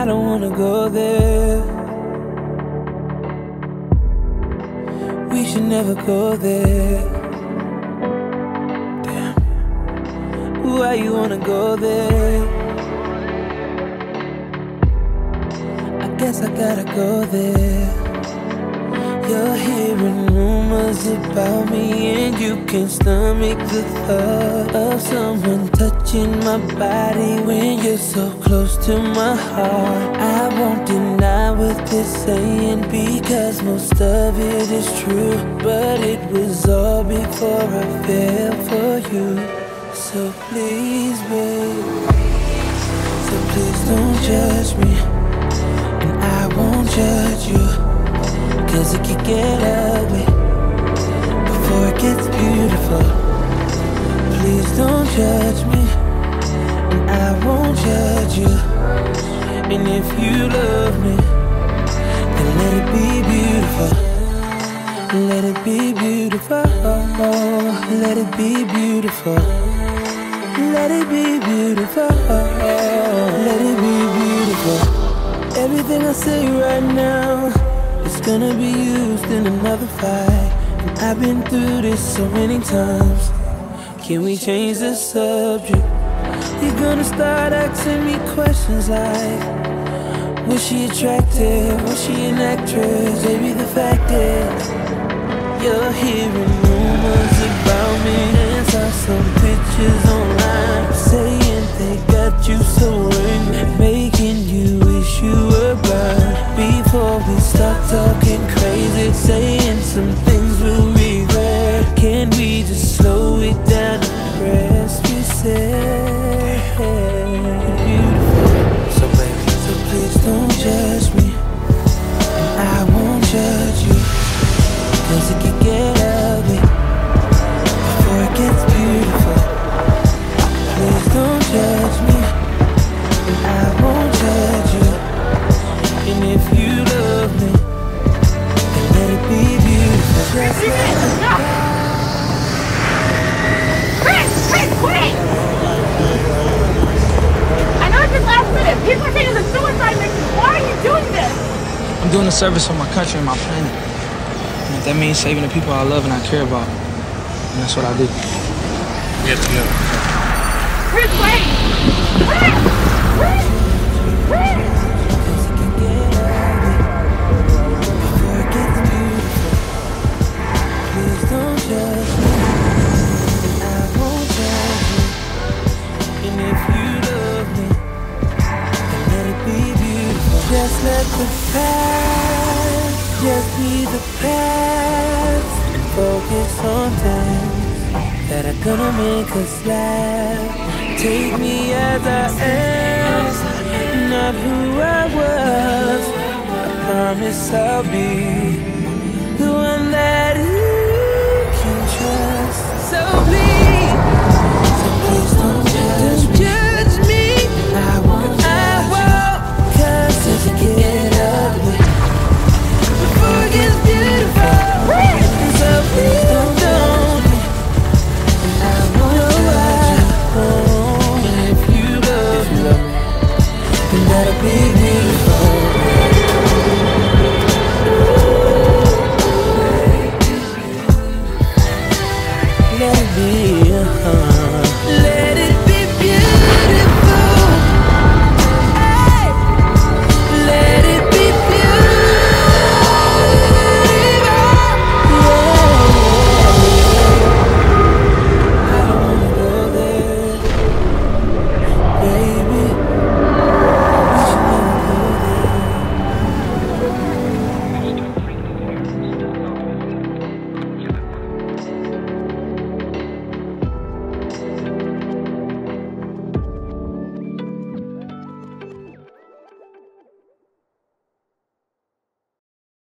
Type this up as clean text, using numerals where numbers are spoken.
I don't wanna go there. We should never go there. Damn. Why you wanna go there? I guess I gotta go there. You're hearing rumors about me, and you can't stomach the thought of someone touching my body when you're so close to my heart. I won't deny what they're saying, because most of it is true, but it was all before I fell for you. So please, babe, so please don't judge me, and I won't judge you, 'cause it could get ugly before it gets beautiful. Please don't judge me, and I won't judge you. And if you love me, then let it be beautiful. Let it be beautiful. Let it be beautiful. Let it be beautiful. Let it be beautiful. Everything I say right now, it's gonna be used in another fight. And I've been through this so many times. Can we change the subject? You're gonna start asking me questions like, was she attractive? Was she an actress? Baby, the fact is, you're hearing rumors about me, and saw some pictures online saying they got you so angry, making you wish you were blind. Before we start talking crazy, saying some things we'll regret, can we just slow it down and press reset? Beautiful. So baby, so please don't judge me, and I won't judge you, 'cause it can get ugly before it gets beautiful. Please don't judge me, and I won't judge you. And if you love me, then let it be beautiful. Chris, wait! I know it's just last minute. People are saying it's a suicide mission. Why are you doing this? I'm doing a service for my country and my planet. And if that means saving the people I love and I care about, then that's what I do. Yes, no. Chris, wait! Chris! Just let the past just be the past, and focus on things that are gonna make us laugh. Take me as I am, not who I was. I promise I'll be the one that you can trust. So please don't judge me. I won't. 'Cause it can get ugly before it gets beautiful. So please don't. And I won't judge you. And if you love me, then that'll be